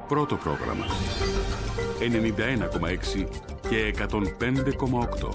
Πρώτο πρόγραμμα. 91,6 και 105,8.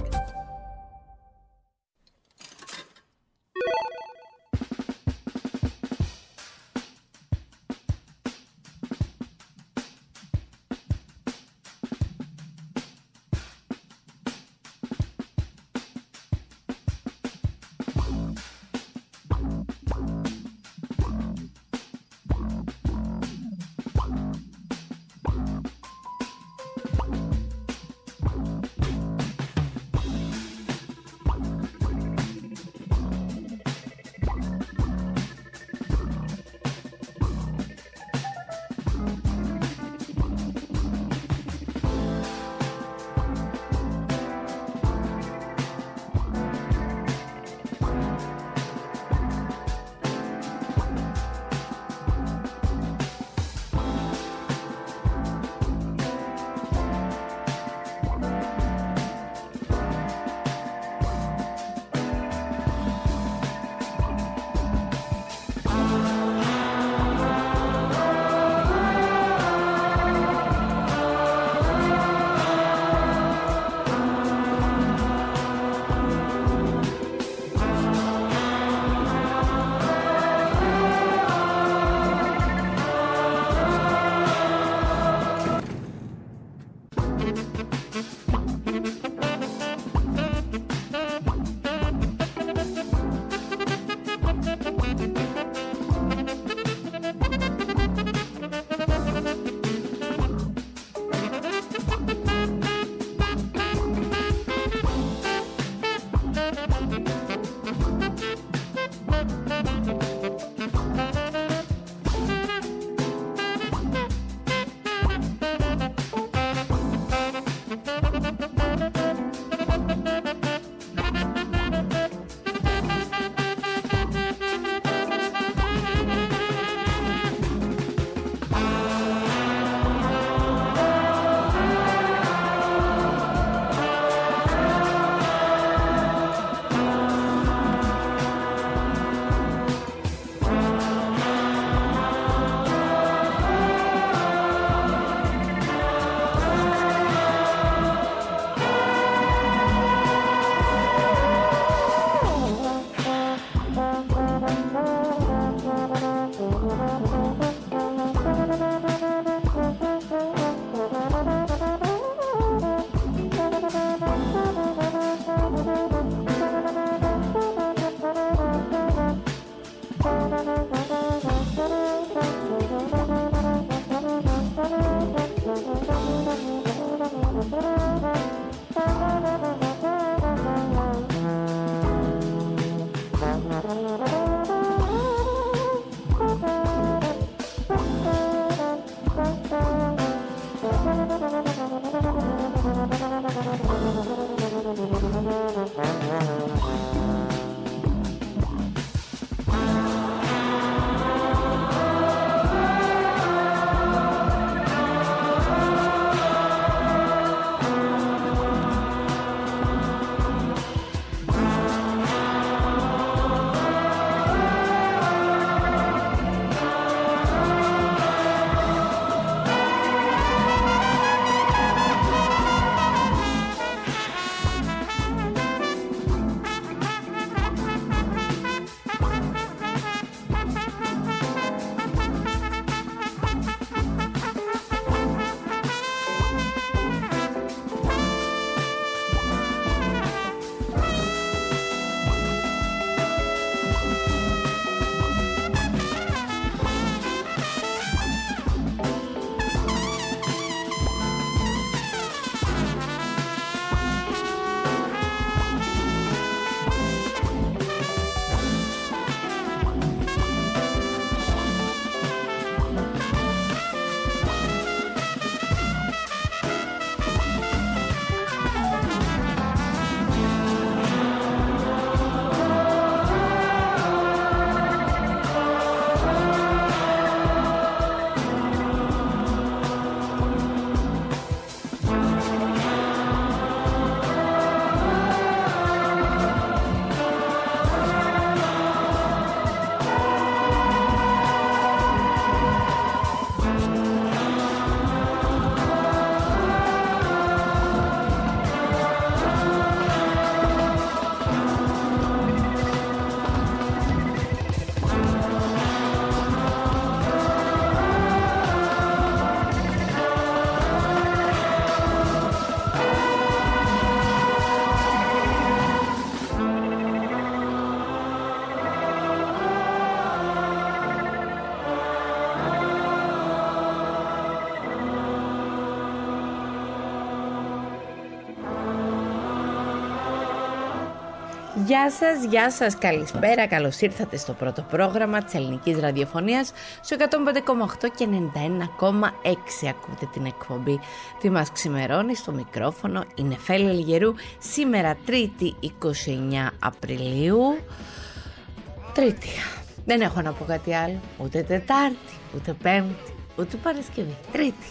Γεια σας, καλησπέρα, καλώς ήρθατε στο πρώτο πρόγραμμα της ελληνικής ραδιοφωνίας στο 105,8 και 91,6. Ακούτε την εκπομπή «Τι μας ξημερώνει», στο μικρόφωνο η Νεφέλη Ελγερού. Σήμερα Τρίτη 29 Απριλίου. Τρίτη, δεν έχω να πω κάτι άλλο, ούτε Τετάρτη, ούτε Πέμπτη, ούτε Παρασκευή, Τρίτη.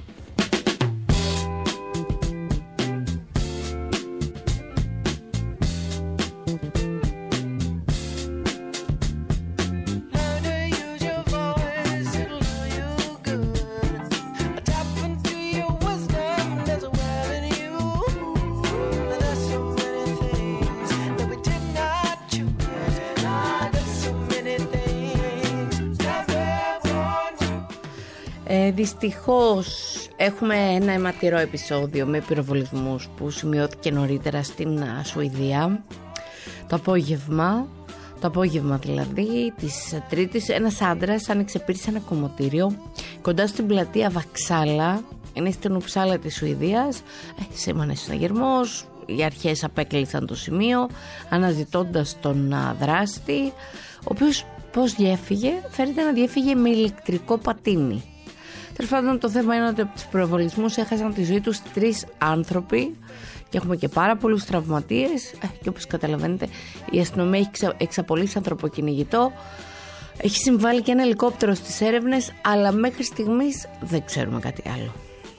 Δυστυχώς έχουμε ένα αιματηρό επεισόδιο με πυροβολισμούς που σημειώθηκε νωρίτερα στην Σουηδία. Το απόγευμα δηλαδή της Τρίτης, ένας άντρας άνοιξε πύρη σε ένα κομμωτήριο κοντά στην πλατεία Βαξάλα, είναι στην Ουψάλα της Σουηδίας. Σήμανε συναγερμός, οι αρχές απέκλεισαν το σημείο αναζητώντας τον δράστη, ο οποίος πώς διέφυγε? Φαίνεται να διέφυγε με ηλεκτρικό πατίνι. Τέλος πάντων, το θέμα είναι ότι από τους πυροβολισμούς έχασαν τη ζωή τους 3 άνθρωποι και έχουμε και πάρα πολλούς τραυματίες. Και όπως καταλαβαίνετε, η αστυνομία έχει εξαπολύσει ανθρωποκυνηγητό, έχει συμβάλει και ένα ελικόπτερο στις έρευνες, αλλά μέχρι στιγμής δεν ξέρουμε κάτι άλλο.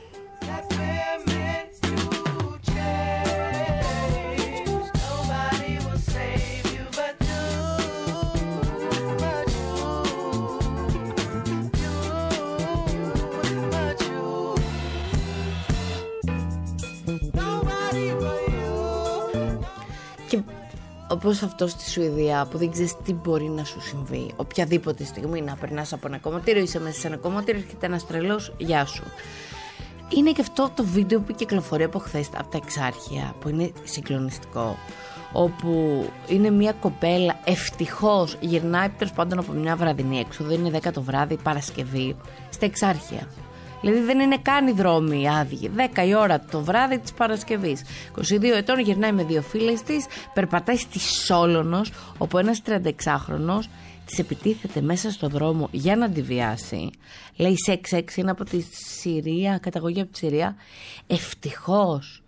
Και όπως αυτό στη Σουηδία που δεν ξέρεις τι μπορεί να σου συμβεί, οποιαδήποτε στιγμή να περνάς από ένα κομμωτήριο, είσαι μέσα σε ένα κομμωτήριο, έρχεται ένας τρελός, γεια σου. Είναι και αυτό το βίντεο που κυκλοφορεί από χθες από τα Εξάρχεια, που είναι συγκλονιστικό, όπου είναι μια κοπέλα, ευτυχώς γυρνάει τέλος πάντων από μια βραδινή έξοδο, είναι 10 το βράδυ, Παρασκευή, στα Εξάρχεια. Δηλαδή δεν είναι καν οι δρόμοι άδειοι. 10 η ώρα το βράδυ της Παρασκευής. 22 ετών, γυρνάει με 2 φίλες της, περπατάει στη Σόλωνος, όπου ένας 36χρονος της επιτίθεται μέσα στο δρόμο για να τη βιάσει. Λέει σεξ, είναι από τη Συρία, καταγωγή από τη Συρία. Ευτυχώς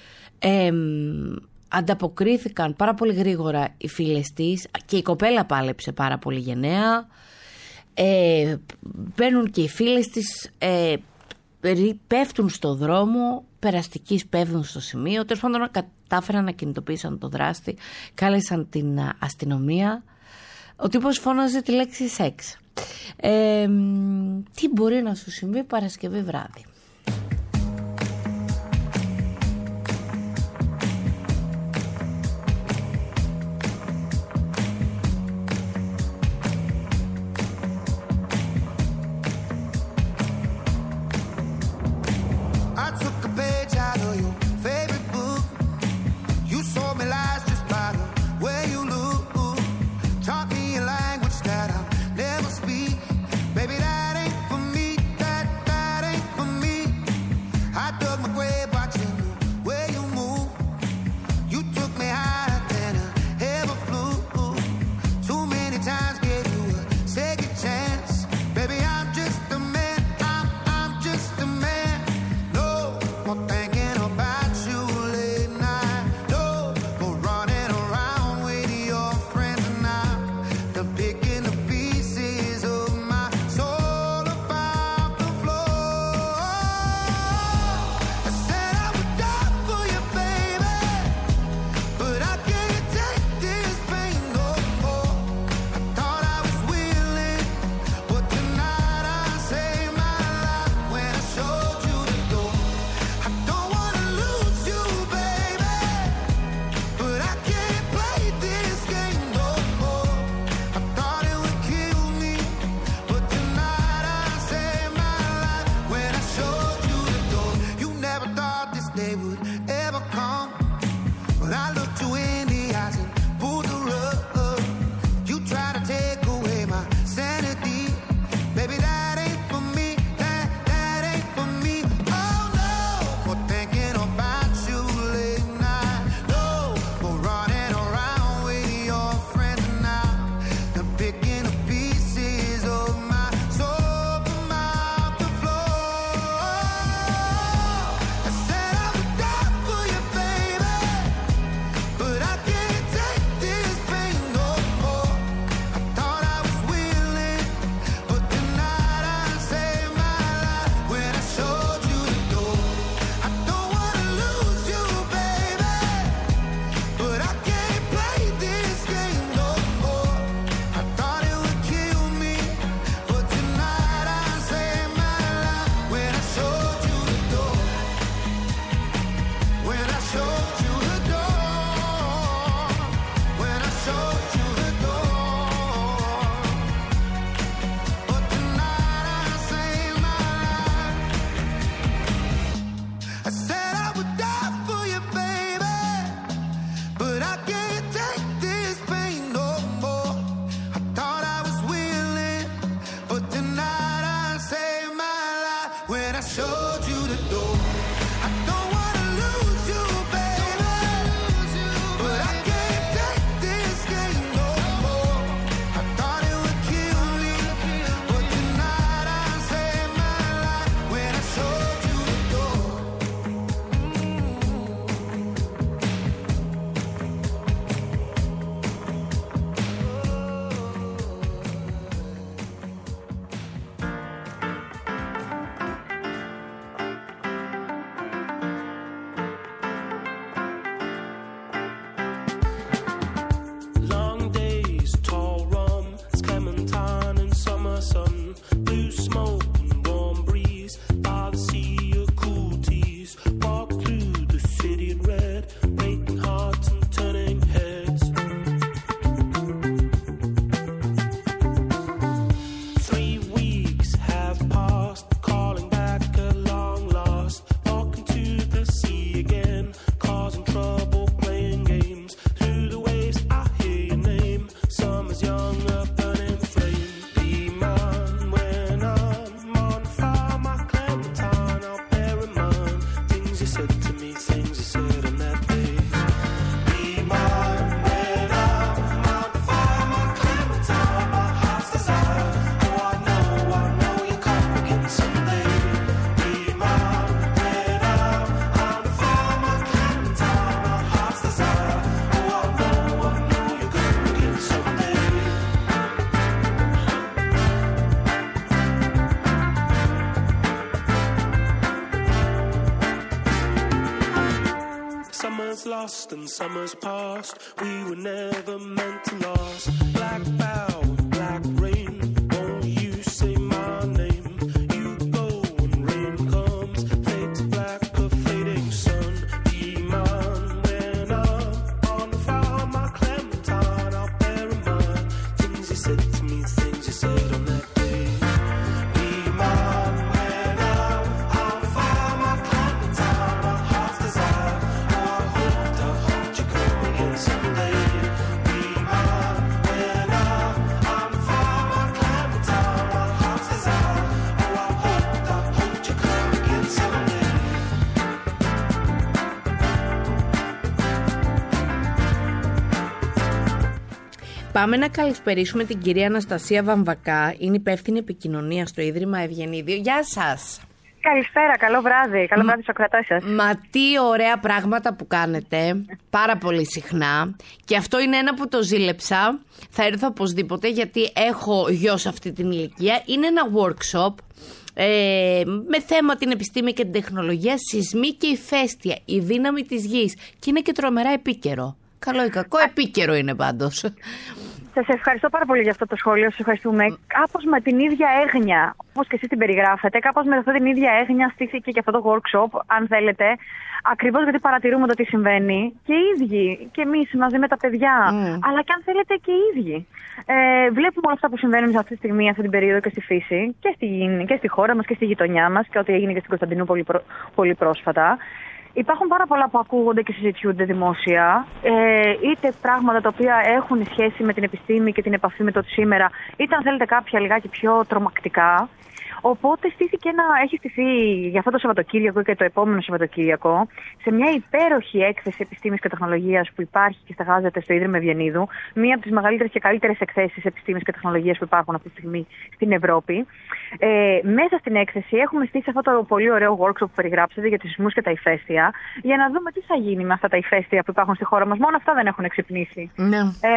ανταποκρίθηκαν πάρα πολύ γρήγορα οι φίλες της και η κοπέλα πάλεψε πάρα πολύ γενναία. Μπαίνουν και οι φίλες της, πέφτουν στο δρόμο, περαστικοί πέφτουν στο σημείο. Τέλος πάντων κατάφεραν να κινητοποιήσουν τον δράστη, κάλεσαν την αστυνομία. Ο τύπος φώναζε τη λέξη σεξ. Τι μπορεί να σου συμβεί Παρασκευή βράδυ? Thinking about showed you the door. I don't wanna lose you, baby, but I can't take this game no more. I thought it would kill me, but tonight I saved my life when I showed you the door. Long days, tall rum, clementine and summer sun, blue smoke and warm breeze, by the sea of cool teas. Walk through the city in red, breaking hearts and turning heads. 3 weeks have passed, calling back a long lost, walking to the sea again, causing trouble, playing games. Through the waves I hear your name, summer's young, a burning flame. Be mine when I'm on fire, my clementine, I'll bear in mind things you said to me, things you said on that day. Be mine when I'm on fire, my clementine, my heart's desire. Oh, I know you'll come again someday. Be mine when I'm on fire, my clementine, my heart's desire. Oh, I know you'll come again someday. Summer's lost and summer's past. We were never meant to last. Black bow, black rain. Won't you say my name? You go when rain comes. Fade to black, a fading sun. Be mine when I'm on fire, my clementine. I'll bear in mind things you said to me, things you said on that day. Be mine when I'm on fire, my clementine, my heart's desire. Oh, I hope you come again someday. Be mine when I'm on fire, my clementine, my heart's desire. Oh, I hope you come again someday. Πάμε να καλησπερίσουμε την κυρία Αναστασία Βαμβακά. Είναι υπεύθυνη επικοινωνία στο Ίδρυμα Ευγενίδιο. Γεια σας. Καλησπέρα, καλό βράδυ. Καλό βράδυ στους ακροατές σας. Μα τι ωραία πράγματα που κάνετε, πάρα πολύ συχνά. Και αυτό είναι ένα που το ζήλεψα. Θα έρθω οπωσδήποτε γιατί έχω γιο σε αυτή την ηλικία. Είναι ένα workshop με θέμα την επιστήμη και την τεχνολογία, σεισμοί και ηφαίστεια, η δύναμη της γης. Και είναι και τρομερά επίκαιρο. Καλό ή κακό, επίκαιρο είναι πάντως. Σας ευχαριστώ πάρα πολύ για αυτό το σχόλιο. Σας ευχαριστούμε. Κάπως με την ίδια έγνοια, όπως και εσείς την περιγράφετε, κάπως με αυτή την ίδια έγνοια στήθηκε και αυτό το workshop, αν θέλετε. Ακριβώς γιατί παρατηρούμε το τι συμβαίνει και οι ίδιοι, και εμείς μαζί με τα παιδιά, αλλά και αν θέλετε και οι ίδιοι. Βλέπουμε όλα αυτά που συμβαίνουν αυτή τη στιγμή, αυτή την περίοδο και στη φύση και στη χώρα μας και στη γειτονιά μας και ό,τι έγινε και στην Κωνσταντινούπολη πολύ πρόσφατα. Υπάρχουν πάρα πολλά που ακούγονται και συζητιούνται δημόσια, είτε πράγματα τα οποία έχουν σχέση με την επιστήμη και την επαφή με το σήμερα, είτε αν θέλετε κάποια λιγάκι πιο τρομακτικά. Οπότε έχει στηθεί για αυτό το Σαββατοκύριακο και το επόμενο Σαββατοκύριακο σε μια υπέροχη έκθεση επιστήμης και τεχνολογίας που υπάρχει και στεγάζεται στο Ίδρυμα Ευγενίδου, μία από τις μεγαλύτερες και καλύτερες εκθέσεις επιστήμης και τεχνολογίας που υπάρχουν αυτή τη στιγμή στην Ευρώπη. Μέσα στην έκθεση έχουμε στήσει αυτό το πολύ ωραίο workshop που περιγράψατε για τους σεισμούς και τα ηφαίστεια, για να δούμε τι θα γίνει με αυτά τα ηφαίστεια που υπάρχουν στη χώρα μας. Μόνο αυτά δεν έχουν εξυπνήσει. Ναι.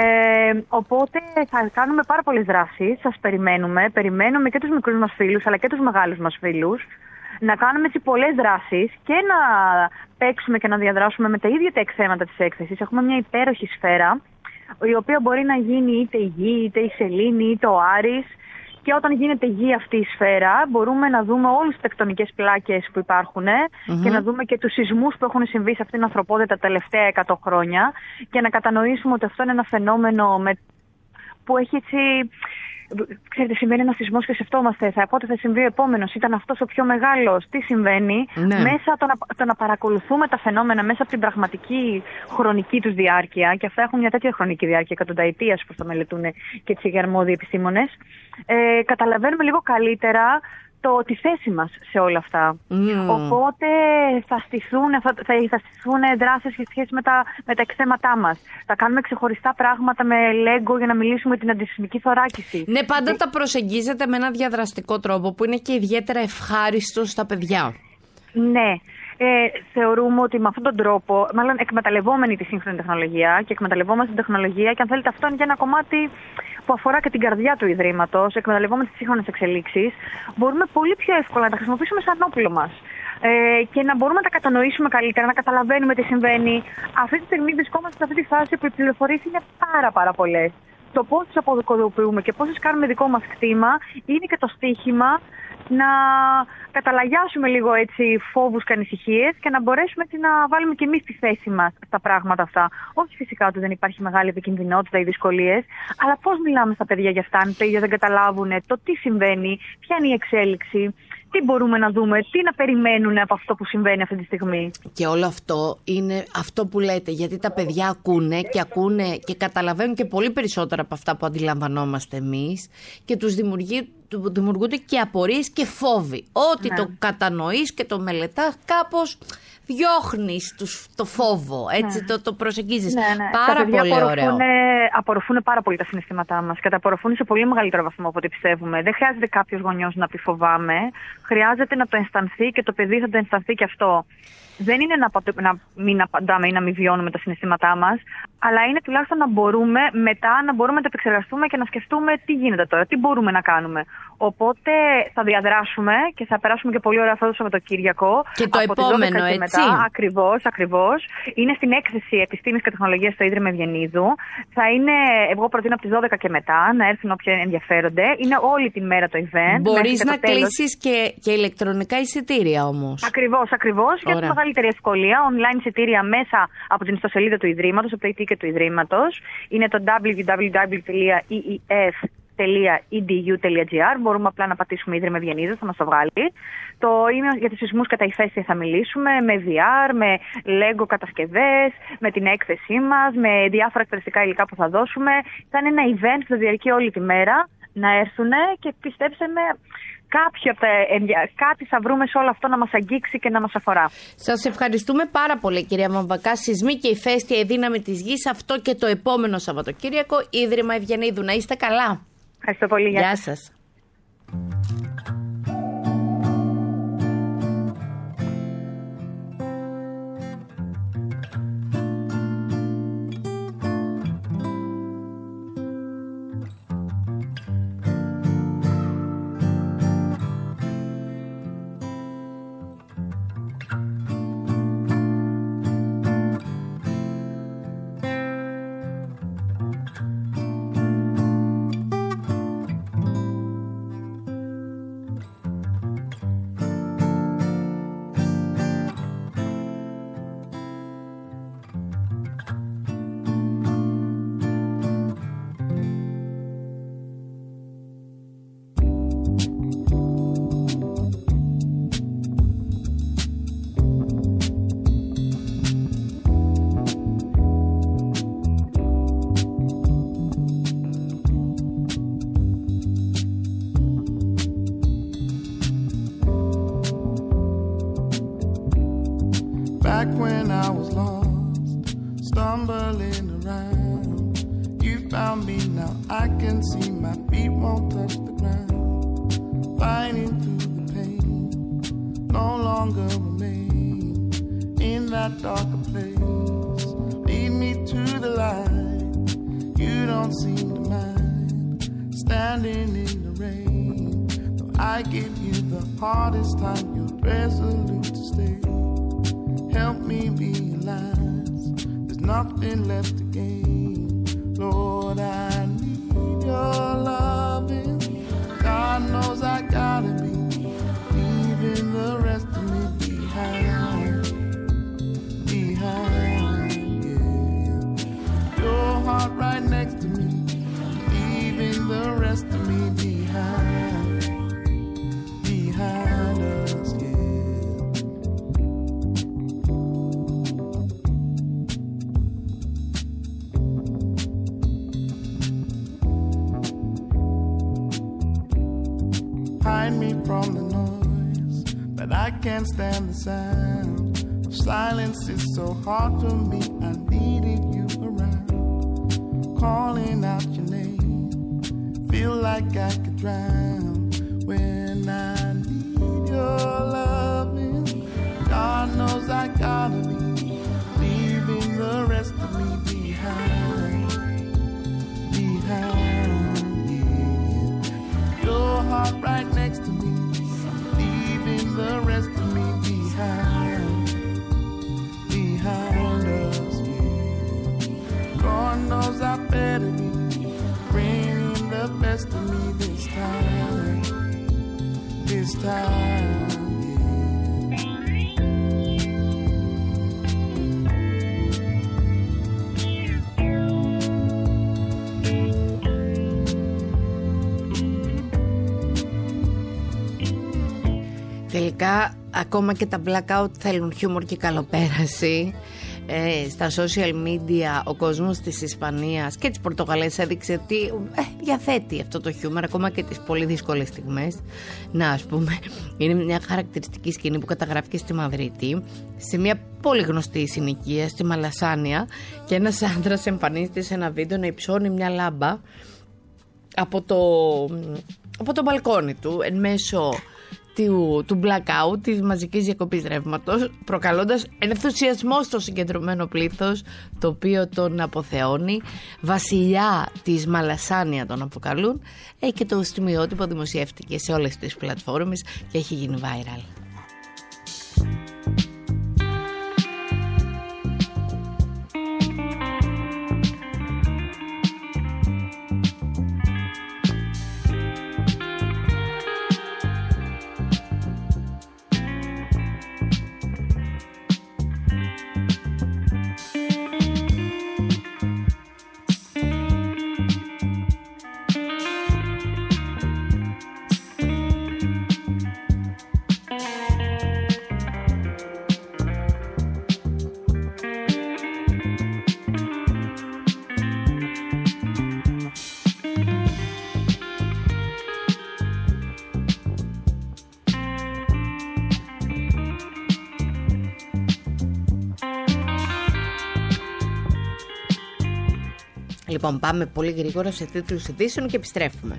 Οπότε θα κάνουμε πάρα πολλές δράσεις. Σας περιμένουμε και τους μικρούς μας φίλους αλλά και τους μεγάλους μας φίλους. Να κάνουμε έτσι πολλές δράσεις και να παίξουμε και να διαδράσουμε με τα ίδια τα εκθέματα της έκθεσης. Έχουμε μια υπέροχη σφαίρα, η οποία μπορεί να γίνει είτε η Γη, είτε η Σελήνη, είτε ο Άρης. Και όταν γίνεται γη αυτή η σφαίρα, μπορούμε να δούμε όλες τις τεκτονικές πλάκες που υπάρχουν και να δούμε και τους σεισμούς που έχουν συμβεί σε αυτήν την ανθρωπότητα τα τελευταία 100 χρόνια και να κατανοήσουμε ότι αυτό είναι ένα φαινόμενο που έχει έτσι. Ξέρετε, συμβαίνει ένα σεισμός και σκεφτόμαστε πότε θα συμβεί ο επόμενος, ήταν αυτός ο πιο μεγάλος, τι συμβαίνει. Ναι. Μέσα το να παρακολουθούμε τα φαινόμενα μέσα από την πραγματική χρονική τους διάρκεια, και αυτά έχουν μια τέτοια χρονική διάρκεια, εκατονταετίας, που θα μελετούν και οι αρμόδιοι επιστήμονες, καταλαβαίνουμε λίγο καλύτερα τη θέση μας σε όλα αυτά. Οπότε θα στηθούν δράσεις σε σχέση με τα εκθέματά μας. Θα κάνουμε ξεχωριστά πράγματα με Lego για να μιλήσουμε για την αντισυσμική θωράκιση. Ναι, πάντα τα προσεγγίζετε με ένα διαδραστικό τρόπο που είναι και ιδιαίτερα ευχάριστο στα παιδιά. Ναι. Θεωρούμε ότι με αυτόν τον τρόπο, μάλλον εκμεταλλευόμενοι τη σύγχρονη τεχνολογία και εκμεταλλευόμαστε την τεχνολογία, και αν θέλετε, αυτό είναι και ένα κομμάτι που αφορά και την καρδιά του Ιδρύματος, εκμεταλλευόμενοι τις σύγχρονες εξελίξεις, μπορούμε πολύ πιο εύκολα να τα χρησιμοποιήσουμε σαν όπλο μας. Και να μπορούμε να τα κατανοήσουμε καλύτερα, να καταλαβαίνουμε τι συμβαίνει. Αυτή τη στιγμή βρισκόμαστε σε αυτή τη φάση που οι πληροφορίες είναι πάρα πολλές. Το πώς τις αποδοκοποιούμε και πώς τις κάνουμε δικό μας κτήμα είναι και το στίχημα να καταλαγιάσουμε λίγο έτσι φόβους και ανησυχίες και να μπορέσουμε έτσι να βάλουμε και εμείς τη θέση μας στα πράγματα αυτά. Όχι φυσικά ότι δεν υπάρχει μεγάλη επικινδυνότητα ή δυσκολίες, αλλά πώς μιλάμε στα παιδιά για αυτά, αν τα ίδια δεν καταλάβουν το τι συμβαίνει, ποια είναι η εξέλιξη, τι μπορούμε να δούμε, τι να περιμένουν από αυτό που συμβαίνει αυτή τη στιγμή. Και όλο αυτό είναι αυτό που λέτε, γιατί τα παιδιά ακούνε και καταλαβαίνουν και πολύ περισσότερα από αυτά που αντιλαμβανόμαστε εμείς και τους δημιουργούνται και απορίες και φόβοι. Ό,τι το κατανοείς και το μελετάς, κάπως διώχνεις το φόβο, έτσι το προσεγγίζεις. Πάρα πολύ ωραίο. Απορροφούν πάρα πολύ τα συναισθήματά μας και τα απορροφούν σε πολύ μεγαλύτερο βαθμό από ό,τι πιστεύουμε. Δεν χρειάζεται κάποιος γονιός να πει φοβάμαι, χρειάζεται να το αισθανθεί και το παιδί θα το αισθανθεί και αυτό. Δεν είναι να μην απαντάμε ή να μην βιώνουμε τα συναισθήματά μας, αλλά είναι τουλάχιστον να μπορούμε μετά να μπορούμε να το επεξεργαστούμε και να σκεφτούμε τι γίνεται τώρα, τι μπορούμε να κάνουμε. Οπότε θα διαδράσουμε και θα περάσουμε και πολύ ωραία αυτό το Σαββατοκύριακο. Και το επόμενο, έτσι. Μετά, ακριβώς. Είναι στην έκθεση Επιστήμης και Τεχνολογίας στο Ίδρυμα Ευγενίδου. Θα είναι, εγώ προτείνω από τις 12 και μετά, να έρθουν όποιοι ενδιαφέρονται. Είναι όλη τη μέρα το event. Μπορείς να κλείσεις και ηλεκτρονικά εισιτήρια όμως. Ακριβώς. Για τη μεγαλύτερη ευκολία, online εισιτήρια μέσα από την ιστοσελίδα του Ιδρύματος, από το e-ticket του Ιδρύματος. Είναι το www.eef.edu.gr. Μπορούμε απλά να πατήσουμε Ίδρυμα Ευγενίδου, θα μας το βγάλει. Το email για τους σεισμούς και τα ηφαίστεια θα μιλήσουμε με VR, με Lego κατασκευές, με την έκθεσή μας, με διάφορα εκπαιδευτικά υλικά που θα δώσουμε. Θα είναι ένα event που θα διαρκεί όλη τη μέρα. Να έρθουν και πιστέψτε με, κάτι θα βρούμε σε όλο αυτό να μας αγγίξει και να μας αφορά. Σας ευχαριστούμε πάρα πολύ, κυρία Βαμβακά. Σεισμοί και ηφαίστεια, η δύναμη της γης, αυτό και το επόμενο Σαββατοκύριακο, Ίδρυμα Ευγενίδου. Να είστε καλά. Ευχαριστώ πολύ. Γεια σας. Back when I was lost, stumbling around, you found me, now I can see my feet won't touch the ground. Fighting through the pain, no longer remain in that darker place. Lead me to the light, you don't seem to mind, standing in the rain. Though I give you the hardest time, you're resolute to stay. Help me realize there's nothing left to gain. Lord, I need your loving. God knows I gotta be leaving the rest of me behind, yeah. Your heart right next to me, leaving the rest of me behind us, yeah. I can't stand the sound of silence. It's so hard for me. I needed you around, calling out your name. Feel like I could drown when I need your loving. God knows I gotta be leaving the rest of me behind. Yeah. Your heart right next to me, leaving the rest of me behind us. Yeah. God knows I better be bringing the best of me this time. Τελικά ακόμα και τα blackout θέλουν χιούμορ και καλοπέραση. Στα social media ο κόσμος της Ισπανίας και της Πορτογαλίας έδειξε ότι διαθέτει αυτό το χιούμορ ακόμα και τις πολύ δύσκολες στιγμές. Να, ας πούμε, είναι μια χαρακτηριστική σκηνή που καταγράφηκε στη Μαδρίτη, σε μια πολύ γνωστή συνοικία στη Μαλασάνια, και ένας άντρας εμφανίζεται σε ένα βίντεο να υψώνει μια λάμπα από το μπαλκόνι του εν μέσω του blackout, της μαζικής διακοπής ρεύματος, προκαλώντας ενθουσιασμό στο συγκεντρωμένο πλήθος, το οποίο τον αποθεώνει. Βασιλιά της Μαλασάνια τον αποκαλούν, και το στιγμιότυπο δημοσιεύτηκε σε όλες τις πλατφόρμες και έχει γίνει viral. Λοιπόν, πάμε πολύ γρήγορα σε τίτλους ειδήσεων και επιστρέφουμε.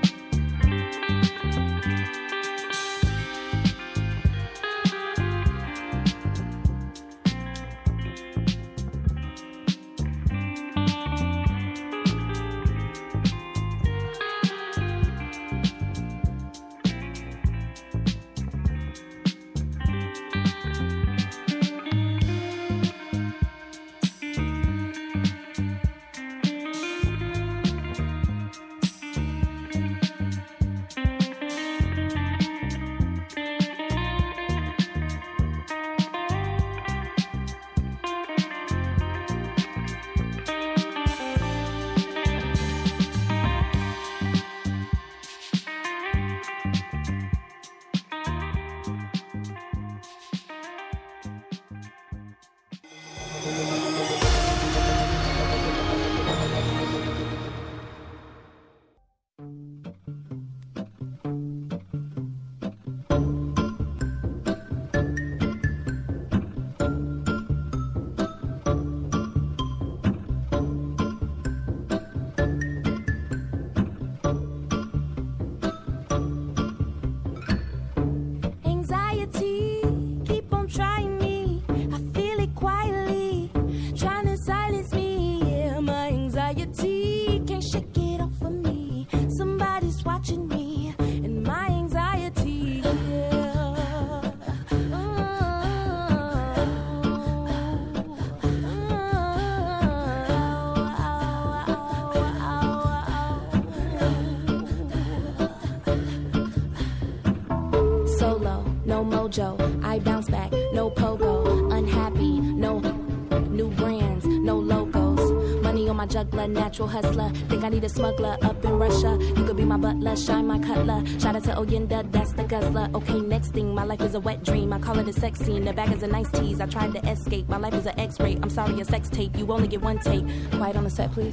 I bounce back, no pogo, unhappy, no new brands, no logos. Money on my juggler, natural hustler. Think I need a smuggler up in Russia. You could be my butler, shine my cutler. Shout out to Oyenda, that's the guzzler. Okay, next thing, my life is a wet dream. I call it a sex scene. The bag is a nice tease. I tried to escape. My life is an X-ray. I'm sorry, a sex tape. You only get one take. Quiet on the set, please.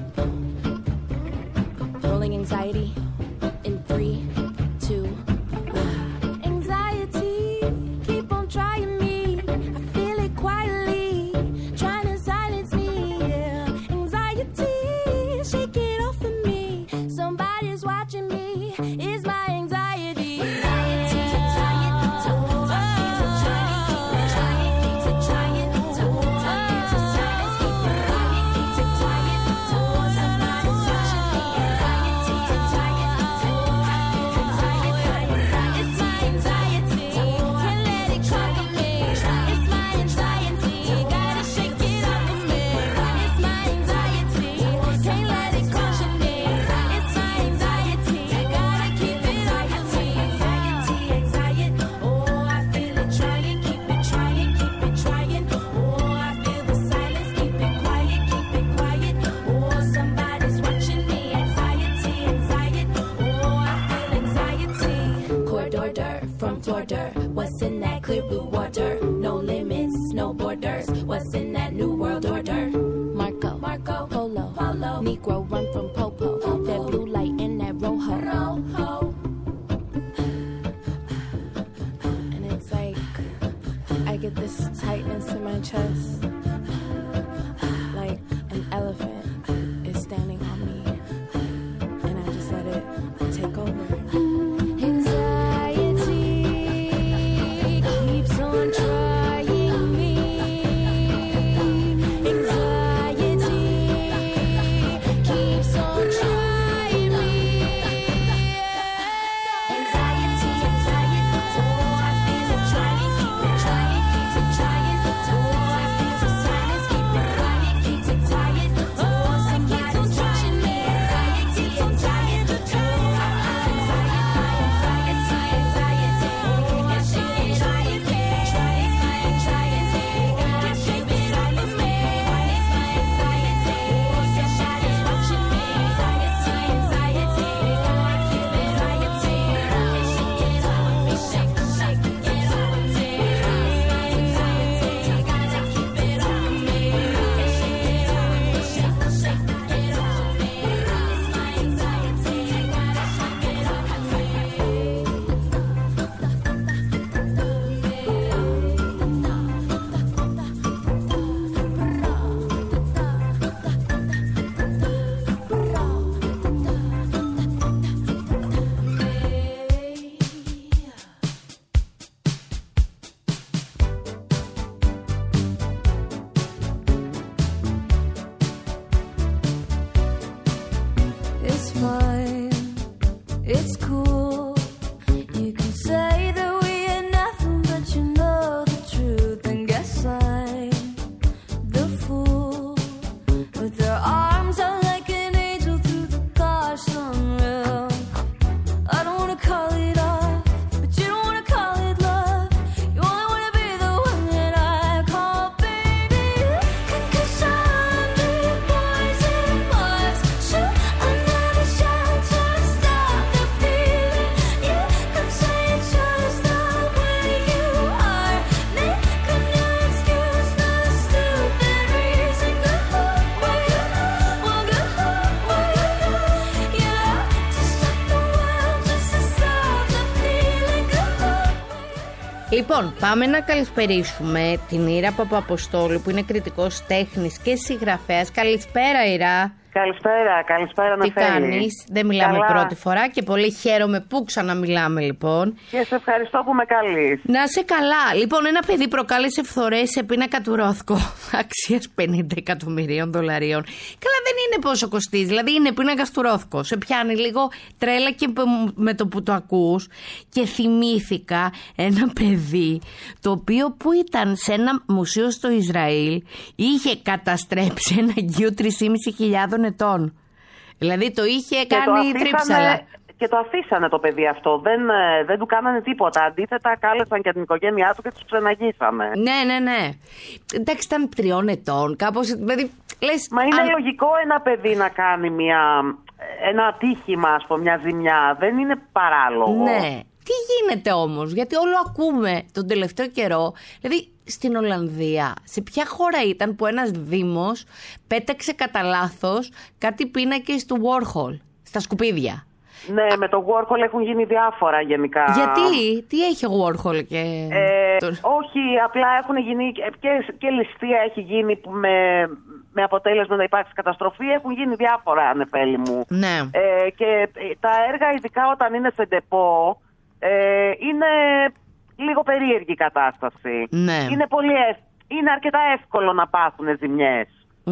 Rolling anxiety in 3, 2, 1. Anxiety blue water. No limits, no borders. What's in that new world order? Marco, Polo, Negro run from Popo. That blue light in that Rojo. And it's like I get this tightness in my chest, like an elephant is standing on me, and I just let it take over. Anxiety keeps on trying me. Anxiety keeps on trying me. Anxiety, oh, I feel it trying, keep it trying, keep it trying. Oh, I feel the silence, keep it quiet, keep it quiet. Oh, somebody's watching me. Anxiety, anxiety, It's fine, it's cool. You can say that we ain't nothing, but you know the truth. And guess I'm the fool with their arms out like an angel through the car sunroof. I don't wanna call it off, but you don't wanna call it love. You only wanna be the one that I call baby. 'Cause I'm the poison Mars. Shoot another shot to stop the feeling. You could say it's just the way you are. Make a new excuse, not a stupid reason. Go where you want, go where you yeah, to stop the world, just to stop the feeling. Go Λοιπόν, πάμε να καλησπερίσουμε την Ήρα Παπαποστόλου, που είναι κριτικός τέχνης και συγγραφέας. Καλησπέρα, Ήρα. Καλησπέρα Τι Νεφέλη. κάνεις? Δεν μιλάμε Καλά. πρώτη φορά και πολύ χαίρομαι που ξαναμιλάμε, λοιπόν. Και σε ευχαριστώ που με καλείς. Να είσαι καλά. Λοιπόν, ένα παιδί προκάλεσε φθορές σε πίνακα του Ρόθκο αξίας $50 εκατομμυρίων. Καλά, δεν είναι πόσο κοστίζει. Δηλαδή, είναι πίνακας του Ρόθκο. Σε πιάνει λίγο τρέλα και με το που το ακούς. Και θυμήθηκα ένα παιδί το οποίο που ήταν σε ένα μουσείο στο Ισραήλ, είχε καταστρέψει ένα γκίου 3.500 ετών. Δηλαδή το είχε κάνει τρίψαλα. Και το αφήσανε το παιδί αυτό. Δεν του κάνανε τίποτα. Αντίθετα, κάλεσαν και την οικογένειά του και τους ξεναγήσαμε. Ναι. Εντάξει, ήταν 3 ετών. Κάπως. Δηλαδή, λες, Μα είναι λογικό ένα παιδί να κάνει ένα ατύχημα, ας πούμε, μια ζημιά. Δεν είναι παράλογο. Ναι. Τι γίνεται όμως? Γιατί όλο ακούμε τον τελευταίο καιρό. Δηλαδή, στην Ολλανδία, σε ποια χώρα ήταν που ένας δήμος πέταξε κατά λάθος κάτι πίνακες του Warhol στα σκουπίδια? Ναι, με το Warhol έχουν γίνει διάφορα γενικά. Γιατί, τι έχει ο Warhol και... Όχι, απλά έχουν γίνει και ληστεία έχει γίνει με αποτέλεσμα να υπάρξει καταστροφή. Έχουν γίνει διάφορα, Νεφέλη μου. Ναι. Και τα έργα, ειδικά όταν είναι σε ντεπό, είναι λίγο περίεργη κατάσταση. Ναι. Είναι αρκετά εύκολο να πάθουν ζημιές.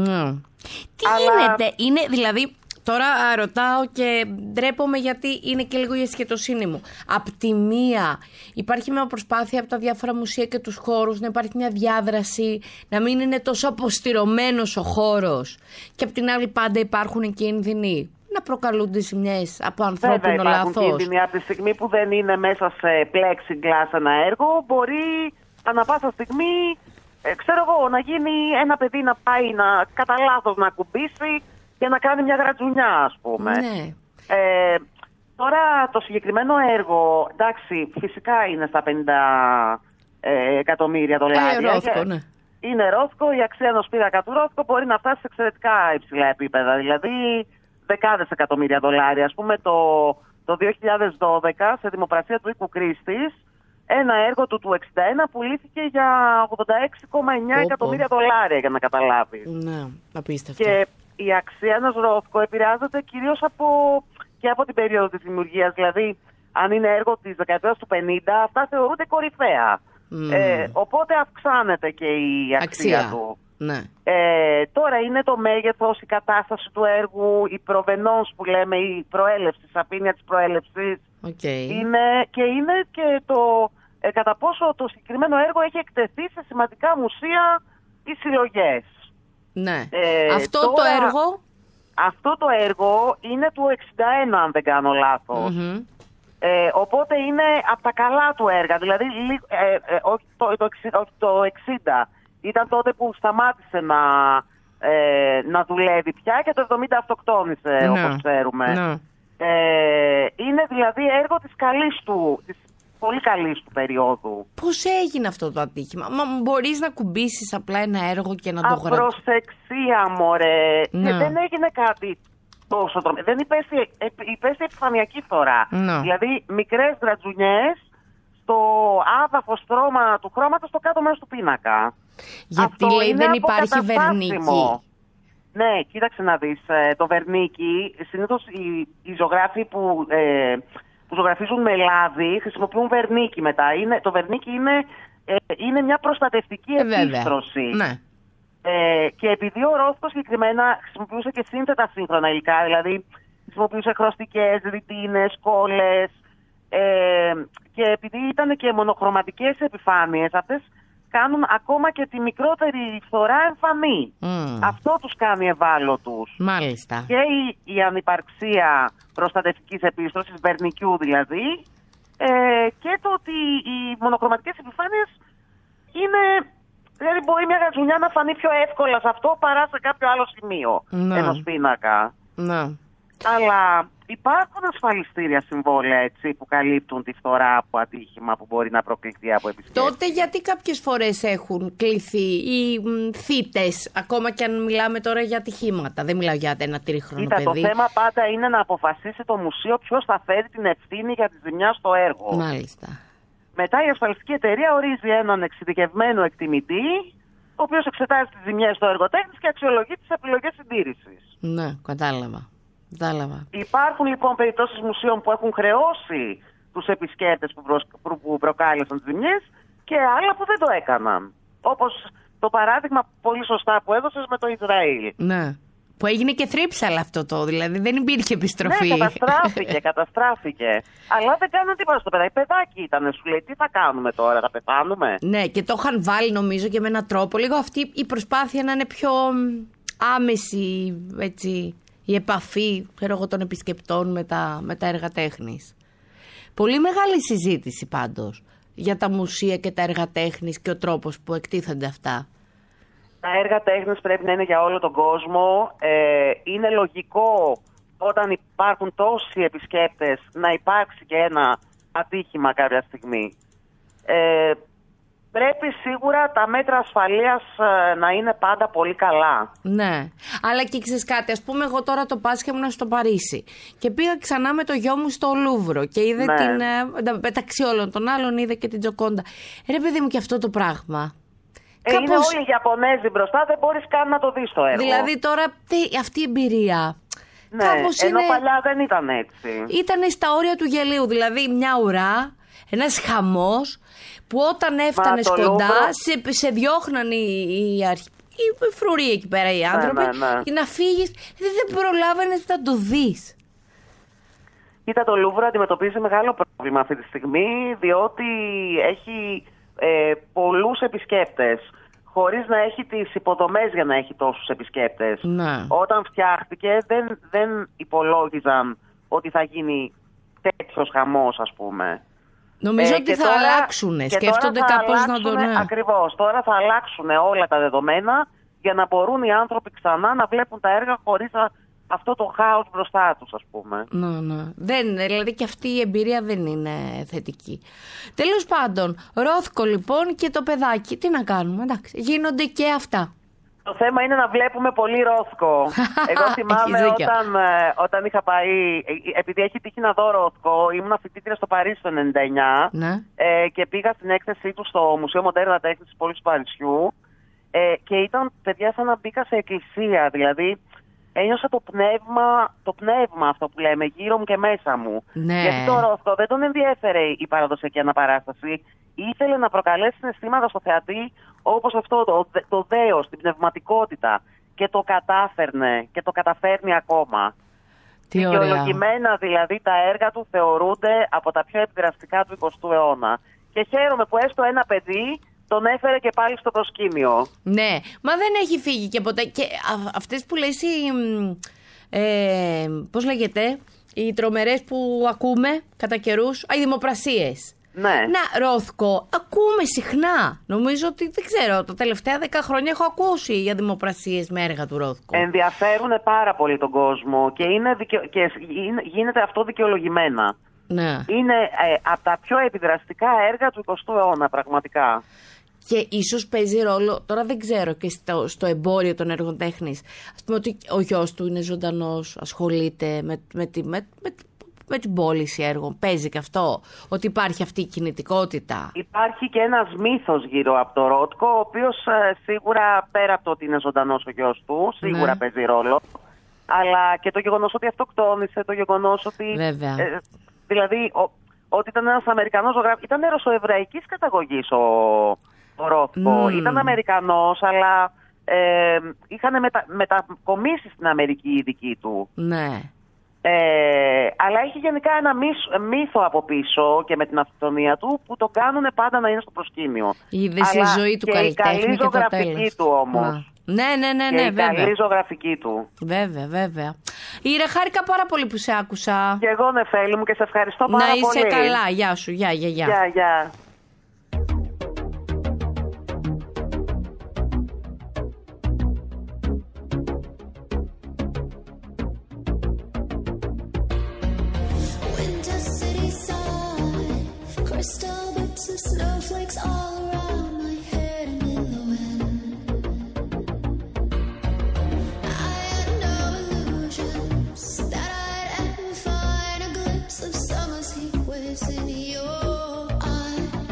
Τι γίνεται, είναι δηλαδή... Τώρα ρωτάω και ντρέπομαι γιατί είναι και λίγο η αισθητοσύνη μου. Απ' τη μία υπάρχει μια προσπάθεια από τα διάφορα μουσεία και τους χώρους να υπάρχει μια διάδραση, να μην είναι τόσο αποστηρωμένος ο χώρος. Και απ' την άλλη πάντα υπάρχουν κίνδυνοι να προκαλούνται ζημιές από ανθρώπινο λάθος. Βέβαια υπάρχουν κίνδυνοι. Από τη στιγμή που δεν είναι μέσα σε plexiglass ένα έργο, μπορεί ανά πάσα στιγμή, ξέρω εγώ, να γίνει ένα παιδί να πάει κατά λάθος να κουμπίσει και να κάνει μια γρατζουνιά, ας πούμε. Ναι. Τώρα το συγκεκριμένο έργο, εντάξει, φυσικά είναι στα 50 εκατομμύρια δολάρια. Ρόθκο, ναι. Είναι Ρόθκο, η αξία ενός πίνακα του Ρόθκο μπορεί να φτάσει σε εξαιρετικά υψηλά επίπεδα, δηλαδή δεκάδες εκατομμύρια δολάρια. Ας πούμε το 2012, σε δημοπρασία του οίκου Κρίστης, ένα έργο του 61 πουλήθηκε για 86,9 εκατομμύρια δολάρια, για να καταλάβεις. Ναι, απίστευτο. Και η αξία ενός Ρόθκο επηρεάζεται κυρίως και από την περίοδο της δημιουργίας. Δηλαδή, αν είναι έργο της δεκαετίας του 50, αυτά θεωρούνται κορυφαία. Οπότε αυξάνεται και η αξία του. Ναι. Τώρα είναι το μέγεθος, η κατάσταση του έργου, η προβενός που λέμε, η προέλευση, η σαπίνια της προέλευσης. Okay. Είναι και το κατά πόσο το συγκεκριμένο έργο έχει εκτεθεί σε σημαντικά μουσεία ή συλλογές. Ναι. Αυτό το έργο είναι του 61, αν δεν κάνω λάθος. Οπότε είναι από τα καλά του έργα. Δηλαδή, όχι το 60. Ήταν τότε που σταμάτησε να δουλεύει πια και το 70 αυτοκτόνησε, όπως ξέρουμε. Είναι δηλαδή έργο της πολύ καλής του περίοδου. Πώς έγινε αυτό το ατύχημα? Μπορείς να κουμπίσεις απλά ένα έργο και να το γράψεις? Απροσεξία, μωρέ. Και δεν έγινε κάτι τόσο τρομερό. Δεν υπέστη επιφανειακή φθορά. Δηλαδή μικρές γρατζουνιές στο άδαφο στρώμα του χρώματος στο κάτω μέρος του πίνακα. Γιατί αυτό λέει δεν υπάρχει βερνίκι. Ναι, κοίταξε να δεις. Το βερνίκι, συνήθως οι ζωγράφοι που ζωγραφίζουν με λάδι χρησιμοποιούν βερνίκι μετά. Το βερνίκι είναι μια προστατευτική επίστρωση. Ναι. Και επειδή ο Ρόθκος συγκεκριμένα χρησιμοποιούσε και σύνθετα σύγχρονα υλικά, δηλαδή χρησιμοποιούσε χρωστικές, ρητίνες, κόλλες, και επειδή ήταν και μονοχρωματικές επιφάνειες, αυτές κάνουν ακόμα και τη μικρότερη φθορά εμφανή. Αυτό τους κάνει ευάλωτους. Μάλιστα. Και η ανυπαρξία προστατευτικής επίστρωσης, βερνικιού δηλαδή, και το ότι οι μονοχρωματικές επιφάνειες είναι... Δηλαδή μπορεί μια γατζουνιά να φανεί πιο εύκολα σε αυτό παρά σε κάποιο άλλο σημείο ενός πίνακα. Ναι. Αλλά υπάρχουν ασφαλιστήρια συμβόλαια, έτσι, που καλύπτουν τη φθορά από ατύχημα που μπορεί να προκληθεί από επισκέπτες. Τότε γιατί κάποιες φορές έχουν κληθεί οι θύτες, ακόμα και αν μιλάμε τώρα για ατυχήματα? Δεν μιλάω για ένα τρίχρονο παιδί. Το θέμα πάντα είναι να αποφασίσει το μουσείο ποιος θα φέρει την ευθύνη για τη ζημιά στο έργο. Μάλιστα. Μετά η ασφαλιστική εταιρεία ορίζει έναν εξειδικευμένο εκτιμητή, ο οποίος εξετάζει τις ζημιές στο έργο-τέχνης και αξιολογεί τις επιλογές συντήρησης. Ναι, κατάλαβα. Υπάρχουν λοιπόν περιπτώσεις μουσείων που έχουν χρεώσει τους επισκέπτες που προκάλεσαν τις ζημιές και άλλα που δεν το έκαναν. Όπως το παράδειγμα πολύ σωστά που έδωσες με το Ισραήλ. Ναι. Που έγινε και θρύψαλα αυτό δηλαδή δεν υπήρχε επιστροφή. Ναι, καταστράφηκε. Αλλά δεν κάνανε τίποτα στο παιδάκι. Παιδάκι ήτανε, σου λέει, τι θα κάνουμε τώρα, θα πεθάνουμε? Ναι, και το είχαν βάλει νομίζω και με έναν τρόπο λίγο αυτή η προσπάθεια να είναι πιο άμεση, έτσι, η επαφή, των επισκεπτών με τα έργα τέχνης. Πολύ μεγάλη συζήτηση πάντως για τα μουσεία και τα έργα τέχνης και ο τρόπος που εκτίθενται αυτά. Τα έργα τέχνης πρέπει να είναι για όλο τον κόσμο. Είναι λογικό όταν υπάρχουν τόσοι επισκέπτες να υπάρξει και ένα ατύχημα κάποια στιγμή. Πρέπει σίγουρα τα μέτρα ασφαλείας να είναι πάντα πολύ καλά. Ναι, αλλά και ξέρεις κάτι, ας πούμε εγώ τώρα το Πάσχα ήμουν στο Παρίσι και πήγα ξανά με το γιο μου στο Λούβρο και είδε μεταξύ όλων των άλλων είδε και την Τζοκόντα. Ρε παιδί μου, και αυτό το πράγμα. Είναι όλοι οι Ιαπωνέζοι μπροστά, δεν μπορείς καν να το δεις το έργο. Δηλαδή τώρα αυτή η εμπειρία. Ναι, ενώ παλιά δεν ήταν έτσι. Ήταν στα όρια του γελίου, δηλαδή μια ουρά, ένας χαμός που όταν έφτανες κοντά σε διώχναν οι φρουροί εκεί πέρα οι άνθρωποι και να φύγεις, δεν προλάβαινες να το δεις. Κοίτα, το Λούβρο αντιμετωπίζει μεγάλο πρόβλημα αυτή τη στιγμή, διότι έχει πολλούς επισκέπτες χωρίς να έχει τις υποδομές για να έχει τόσους επισκέπτες. Ναι. Όταν φτιάχτηκε δεν υπολόγιζαν ότι θα γίνει τέτοιος χαμός, ας πούμε. Νομίζω ότι θα αλλάξουν, σκέφτονται κάπως να τον... Ακριβώς, τώρα θα αλλάξουν όλα τα δεδομένα για να μπορούν οι άνθρωποι ξανά να βλέπουν τα έργα χωρίς αυτό το χάος μπροστά τους, ας πούμε. Ναι. Δηλαδή και αυτή η εμπειρία δεν είναι θετική. Τέλος πάντων, Ρόθκο λοιπόν και το παιδάκι, τι να κάνουμε, εντάξει, γίνονται και αυτά. Το θέμα είναι να βλέπουμε πολύ Ρόθκο. Εγώ θυμάμαι όταν είχα πάει, επειδή έχει τύχει να δω Ρόθκο, ήμουν φοιτήτρια στο Παρίσι το 1999 Ναι. Και πήγα στην έκθεσή του στο Μουσείο Μοντέρνα Τέχνης της πόλης του Παρισιού και ήταν, παιδιά, σαν να μπήκα σε εκκλησία, δηλαδή ένιωσα το πνεύμα αυτό που λέμε γύρω μου και μέσα μου. Ναι. Γιατί το Ρόθκο δεν τον ενδιέφερε η παραδοσιακή αναπαράσταση. Ήθελε να προκαλέσει συναισθήματα στο θεατή όπως αυτό το δέος, την πνευματικότητα. Και το κατάφερνε και το καταφέρνει ακόμα. Τι ωραία. Δικαιολογημένα δηλαδή τα έργα του θεωρούνται από τα πιο επιδραστικά του 20ου αιώνα. Και χαίρομαι που έστω ένα παιδί τον έφερε και πάλι στο προσκήνιο. Ναι, μα δεν έχει φύγει και ποτέ. Και αυτές που λες πώς λέγεται, οι τρομερές που ακούμε κατά καιρούς, οι δημοπρασίες. Ναι. Να, Ρόθκο, ακούμε συχνά. Νομίζω ότι, δεν ξέρω, τα τελευταία 10 χρόνια έχω ακούσει για δημοπρασίες με έργα του Ρόθκο. Ενδιαφέρουν πάρα πολύ τον κόσμο και γίνεται αυτό δικαιολογημένα. Ναι. Είναι από τα πιο επιδραστικά έργα του 20ου αιώνα, πραγματικά. Και ίσως παίζει ρόλο, τώρα δεν ξέρω, και στο εμπόριο των έργων τέχνης. Ας πούμε ότι ο γιος του είναι ζωντανός, ασχολείται με την πώληση έργων. Παίζει και αυτό, ότι υπάρχει αυτή η κινητικότητα. Υπάρχει και ένας μύθος γύρω από το Ρόθκο, ο οποίος σίγουρα, πέρα από το ότι είναι ζωντανός ο γιος του, σίγουρα Ναι. παίζει ρόλο. Αλλά και το γεγονός ότι αυτοκτόνησε, το γεγονός ότι... Βέβαια. Δηλαδή, ότι ήταν ένας Αμερικανός ζωγράφος. Ήταν ρωσοεβραϊκής καταγωγής ο Ρόθκο. Ήταν Αμερικανός, αλλά είχαν μετακομίσει στην Αμερική οι δικοί του. Ναι. Αλλά έχει γενικά ένα μύθο από πίσω και με την αυτοκτονία του που το κάνουν πάντα να είναι στο προσκήνιο. Είδες η ζωή του καλλιτέχνη και το τέλος. Η καλή ζωγραφική του όμως. Ναι, Και η βέβαια. καλή ζωγραφική του. Βέβαια. Ήρα, χάρηκα πάρα πολύ που σε άκουσα. Και εγώ, Νεφέλη μου, και σε ευχαριστώ πάρα Να είσαι πολύ. καλά. Γεια σου. Γεια. Γεια. Winter city side, crystal bits of snowflakes all around my head and in the wind. I had no illusions that I'd ever find a glimpse of summer's heat waves in your eyes.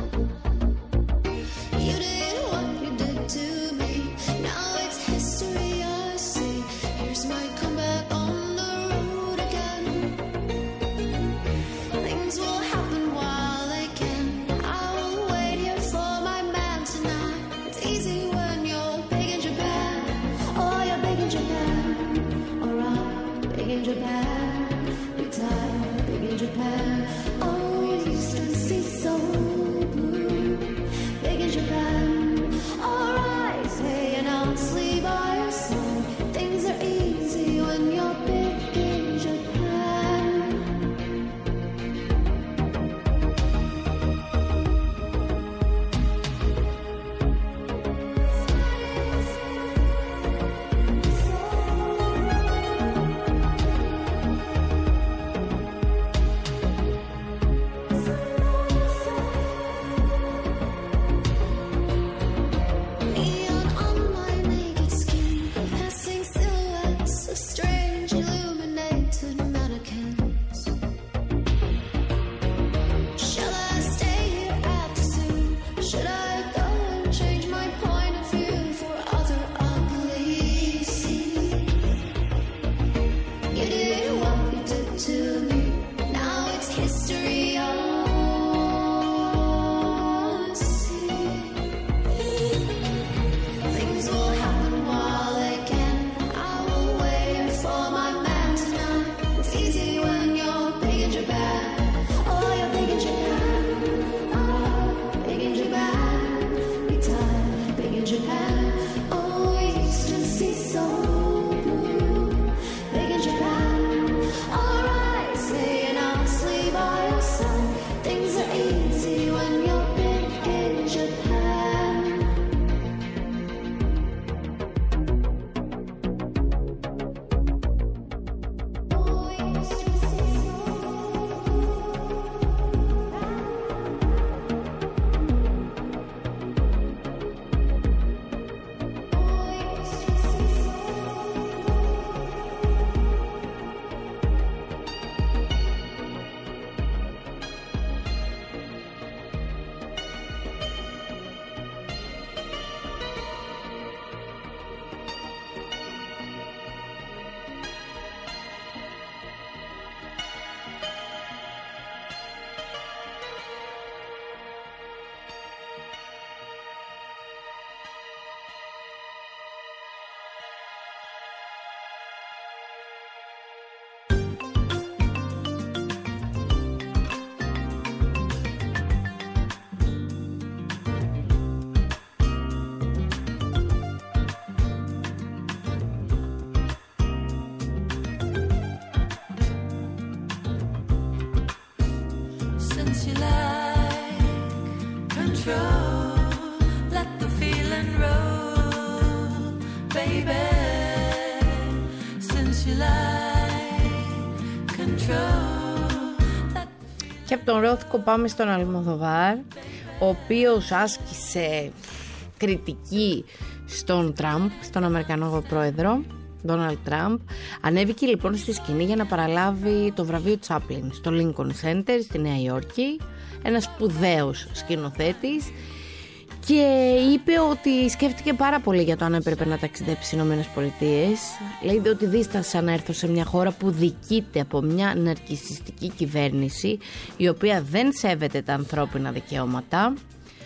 Και από τον Ρόθκο πάμε στον Αλμοδοβάρ, ο οποίος άσκησε κριτική στον Τραμπ, στον Αμερικανό πρόεδρο Ντόναλντ Τραμπ. Ανέβηκε λοιπόν στη σκηνή για να παραλάβει το βραβείο Τσάπλιν στο Lincoln Center στη Νέα Υόρκη, ένας σπουδαίος σκηνοθέτης, και είπε ότι σκέφτηκε πάρα πολύ για το αν έπρεπε να ταξιδέψει στις Ηνωμένες Πολιτείες. Λέει ότι δίστασα να έρθω σε μια χώρα που δικείται από μια ναρκισσιστική κυβέρνηση, η οποία δεν σέβεται τα ανθρώπινα δικαιώματα.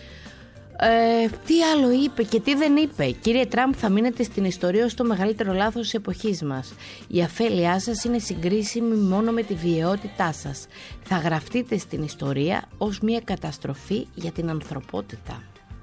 Τι άλλο είπε και τι δεν είπε? Κύριε Τραμπ, θα μείνετε στην ιστορία ως το μεγαλύτερο λάθος της εποχής μας. Η αφέλειά σας είναι συγκρίσιμη μόνο με τη βιαιότητά σας. Θα γραφτείτε στην ιστορία ως μια καταστροφή για την ανθρωπότητα.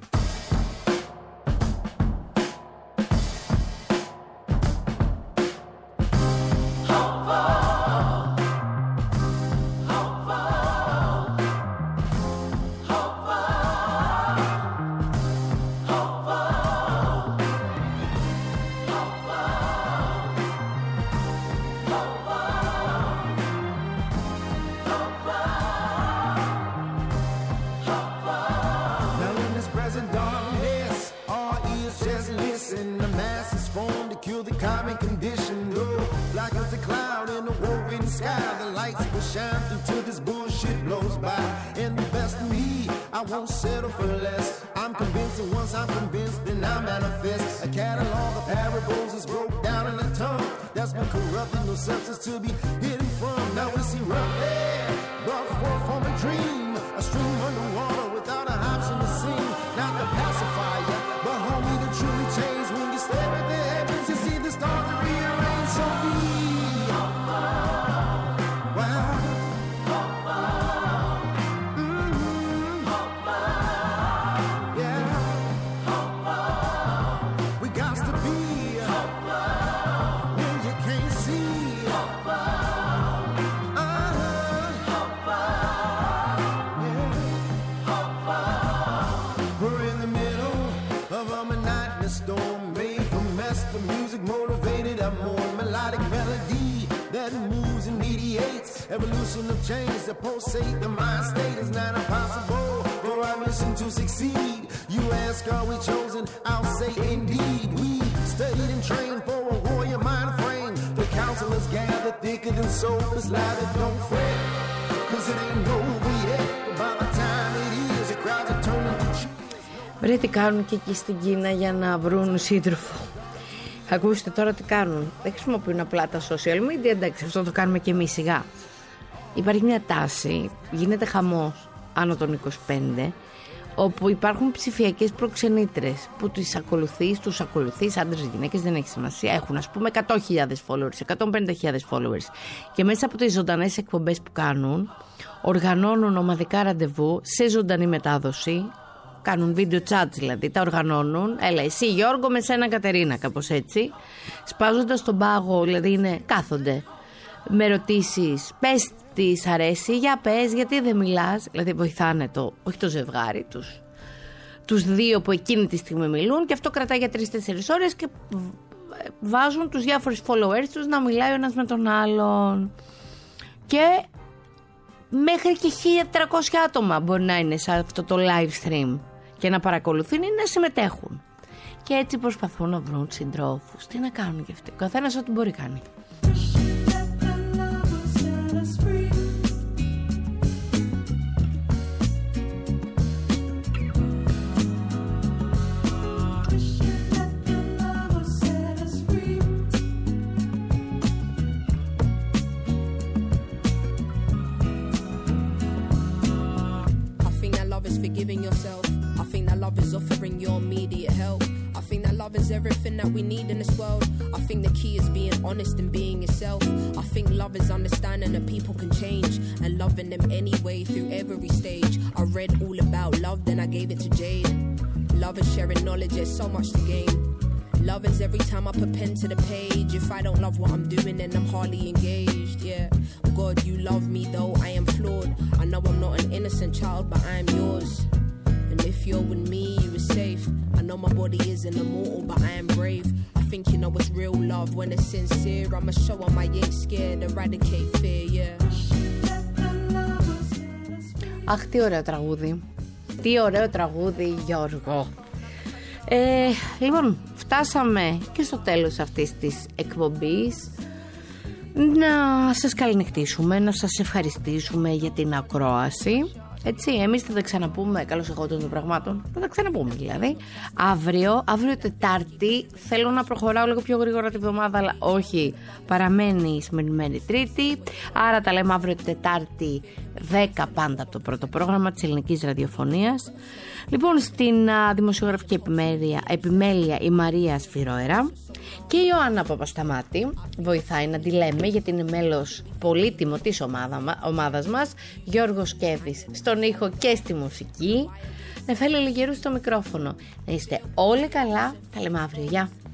Evolution of change that pulsate the mind state is not impossible for our mission to succeed. You ask, are we chosen? I'll say indeed. We studied and trained for a warrior mind frame. The counselors gather thicker than sofas, lie that don't fret, cause it ain't over yet. But by the time it is, the crowds are turning to choose. Βρε, τι κάνουν και εκεί στην Κίνα για να βρουν σύντροφο? Ακούστε τώρα τι κάνουν. Δεν χρησιμοποιούν απλά τα social media, εντάξει, αυτό το κάνουμε και εμείς σιγά. Υπάρχει μια τάση, γίνεται χαμός άνω των 25, όπου υπάρχουν ψηφιακές προξενήτρες που τους ακολουθείς, άντρες, γυναίκες, δεν έχει σημασία. Έχουν ας πούμε 100.000 followers, 150.000 followers, και μέσα από τις ζωντανές εκπομπές που κάνουν, οργανώνουν ομαδικά ραντεβού σε ζωντανή μετάδοση. Κάνουν βίντεο chat δηλαδή, τα οργανώνουν. Έλα εσύ Γιώργο με σένα Κατερίνα, κάπως έτσι. Σπάζοντας τον πάγο, δηλαδή κάθονται με ερωτήσεις, πες τι σ' αρέσει, για πες, γιατί δεν μιλάς. Δηλαδή βοηθάνε όχι το ζευγάρι, τους δύο που εκείνη τη στιγμή μιλούν, και αυτό κρατάει για 3-4 ώρες και βάζουν τους διάφορους followers τους να μιλάει ο ένας με τον άλλον. Και μέχρι και 1.300 άτομα μπορεί να είναι σε αυτό το live stream και να παρακολουθούν ή να συμμετέχουν. Και έτσι προσπαθούν να βρουν συντρόφους. Τι να κάνουν και αυτοί? Ο καθένας ό,τι μπορεί κάνει. Forgiving yourself. I think that love is offering your immediate help. I think that love is everything that we need in this world. I think the key is being honest and being yourself. I think love is understanding that people can change and loving them anyway through every stage. I read all about love, then I gave it to Jade. Love is sharing knowledge, there's so much to gain. Love is every time I put pen to the page. If I don't love what I'm doing, then I'm hardly engaged, yeah. God, you love me though I am flawed. I know I'm not an innocent child, but I am yours. And if you're with me, you are safe. I know my body isn't immortal, but I am brave. I think you know what's real love when it's sincere. I'ma show 'em I ain't scared, eradicate fear, yeah. Αχ, τι ωραίο τραγούδι. Τι ωραίο τραγούδι, Γιώργο. Λοιπόν, φτάσαμε και στο τέλος αυτής της εκπομπής. Να σας καληνυχτήσουμε, να σας ευχαριστήσουμε για την ακρόαση. Έτσι, εμείς θα τα ξαναπούμε, καλώς εγώτων των πραγμάτων, θα τα ξαναπούμε δηλαδή. Αύριο Τετάρτη, θέλω να προχωράω λίγο πιο γρήγορα τη βδομάδα, αλλά όχι, παραμένει η σημερινή Τρίτη. Άρα τα λέμε αύριο Τετάρτη 10 πάντα από το πρώτο πρόγραμμα της ελληνικής ραδιοφωνίας. Λοιπόν, στην δημοσιογραφική επιμέλεια η Μαρία Σφυρόερα και η Ιωάννα Παπασταμάτη βοηθάει να τη λέμε, γιατί είναι μέλος πολύτιμο της ομάδας μας. Γιώργος Κέβης στον ήχο και στη μουσική. Νεφέλη Λιγερού στο μικρόφωνο. Να είστε όλοι καλά, τα λέμε αύριο. Γεια.